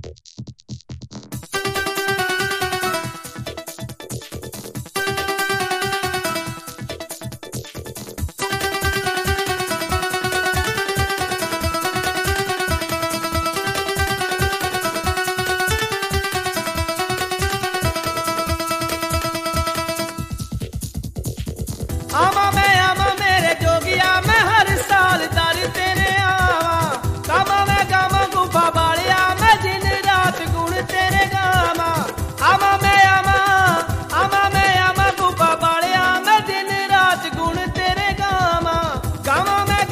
आमा मेरे जोगिया मैं हर साल दर तेरे आवा। कामा मैं गावा गुफा बालिया मैं दिन रात गुण तेरे गावा। आमा मैं गुफा बालिया मैं दिन रात गुण तेरे गावा। गावा मैं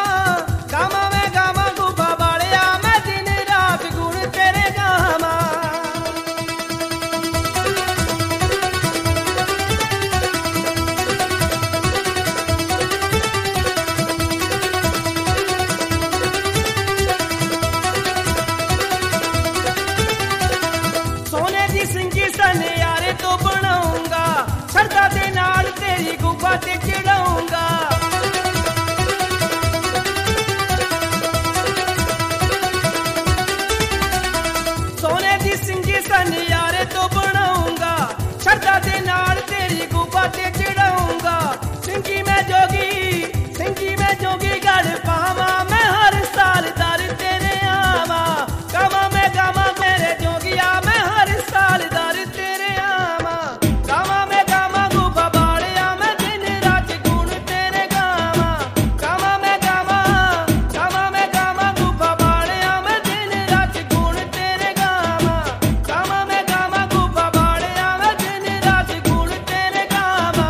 गावा गुफा बालिया मैं दिन रात गुण तेरे गावा। सिंगी सन यारे तो बनाऊंगा, श्रद्धा दे नाल तेरी गुफा ते चढ़ाऊंगा। सोने दी सिंगी सन यारे तो बनाऊंगा, श्रद्धा दे नाल तेरी गुफा ते चढ़ाऊंगा। सिंगी में जोगी गढ़ पावा मैं हर साल दर तेरे आवा। गावा मैं गावा मेरे जोगिया मैं हर साल दर तेरे आवा। गावा मैं गावा गुफा बालिया मैं दिन रात गुण तेरे गावा। गावा मैं गावा गुफा बालिया मैं दिन रात गुण तेरे गावा। गावा मैं गावा गुफा बालिया मैं दिन रात गुण तेरे गावा।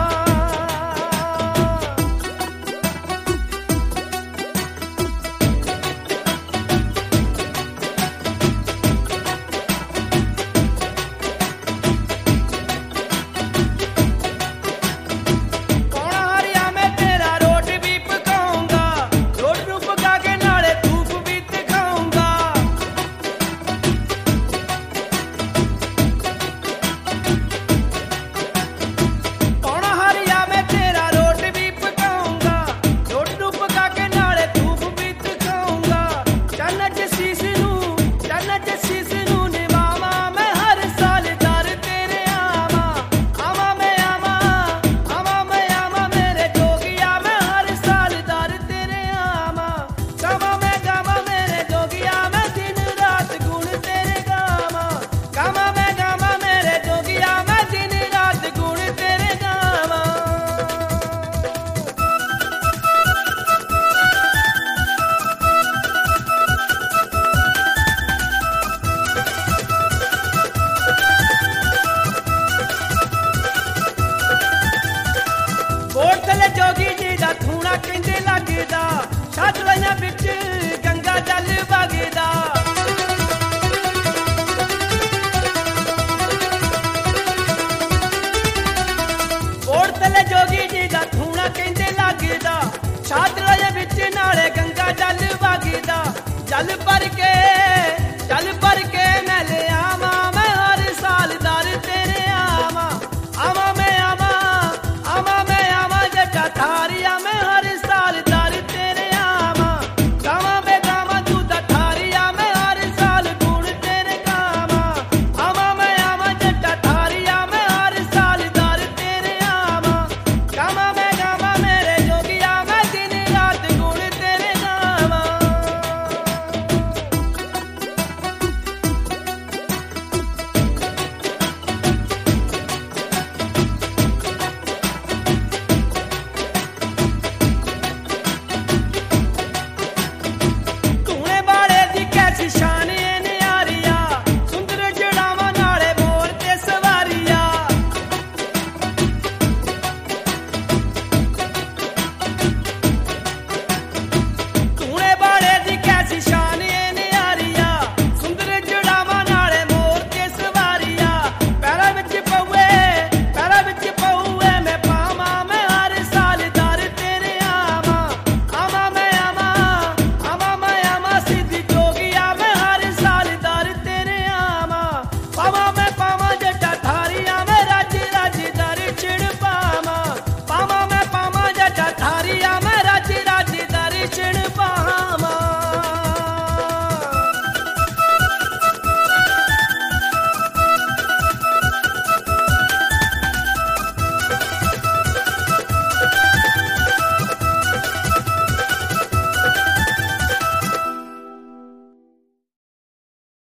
जोगी जी दा थूना कहंदे लगदा, छातलाइयां विच गंगा जल वगदा। कोट थले जोगी जी दा थूना कहंदे लगदा, छातलाइयां विच नाले गंगा जल वगदा। जल भर के